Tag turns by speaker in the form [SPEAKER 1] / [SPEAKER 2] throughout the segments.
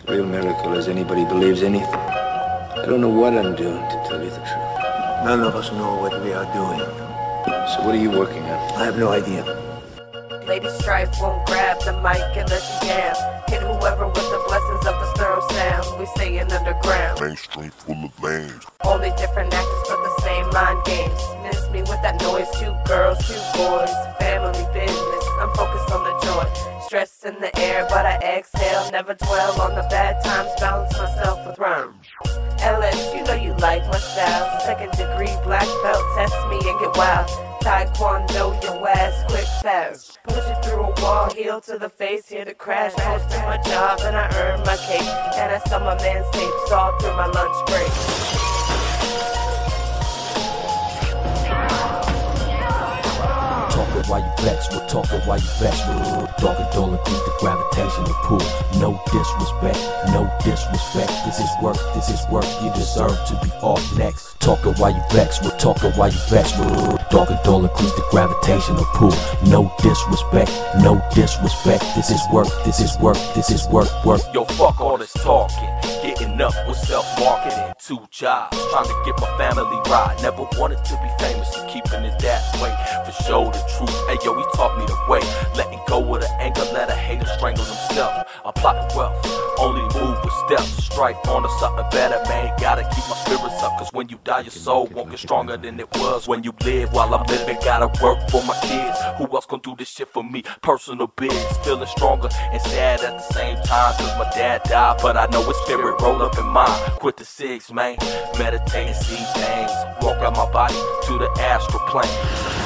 [SPEAKER 1] Real miracle is anybody believes anything. I don't know what I'm doing, to tell you the truth.
[SPEAKER 2] None of us know what we are doing.
[SPEAKER 1] So what are you working on?
[SPEAKER 2] I have no idea.
[SPEAKER 3] Lady Strife won't grab the mic and let you jam. Hit whoever with the blessings of the stereo sound. We staying underground.
[SPEAKER 4] Main Street full of lanes.
[SPEAKER 3] Only different actors but the same mind games. Miss me with that noise. 2 girls, 2 boys. Family business. I'm focused on the joy. Stress in the air, but I exhale. Never dwell on the bad times. Balance myself with rhyme. LS, you know you like my style. 2nd degree black belt. Test me and get wild. Taekwondo, your ass quick fast. Push it through a wall, heel to the face, here to crash. I do my job and I earn my cake. And I sell my man's tapes all through my lunch break.
[SPEAKER 5] Talking while you vex, we're talking while you vex. Dog and don't increase the gravitational pull. No disrespect, no disrespect. This is work, you deserve to be off next. Talking while you vex, we're talking while you vex. Dog and don't increase the gravitational pull. No disrespect, no disrespect. This is work, work.
[SPEAKER 6] Yo, fuck all this talking. Getting up with self-marketing. 2 jobs, trying to get my family right. Never wanted to be famous and keeping it that way. For show the truth, hey yo, he taught me the way. Letting go of the anger, let a hater strangle himself. I'm plotting wealth, only move with steps. Strife on to something better, man. Gotta keep my spirits up, cause when you die, your soul won't get stronger than it was when you live. While I'm living, gotta work for my kids. Who else gon' do this shit for me? Personal biz, feeling stronger and sad at the same time. Cause my dad died, but I know his spirit roll up in mine. Quit the cigs, man. Meditate and see things. Walk out my body to the astral plane.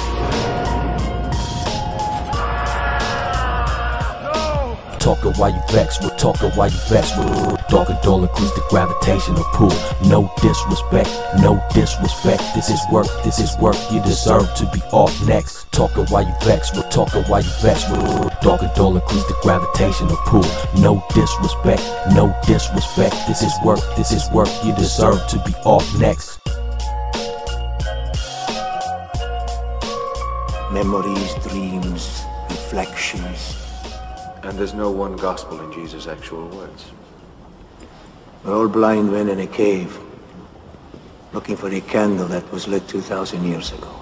[SPEAKER 5] Talking while you vex, we're talking while you vex. Dog and don't increase the gravitational pull. No disrespect, no disrespect. This is work, you deserve to be off next. Talking while you vex, we're talking while you vex. Dog and don't increase the gravitational pull. No disrespect, no disrespect. This is work, you deserve to be off next.
[SPEAKER 2] Memories, dreams, reflections.
[SPEAKER 1] And there's no one gospel in Jesus' actual words.
[SPEAKER 2] We're all blind men in a cave, looking for a candle that was lit 2,000 years ago.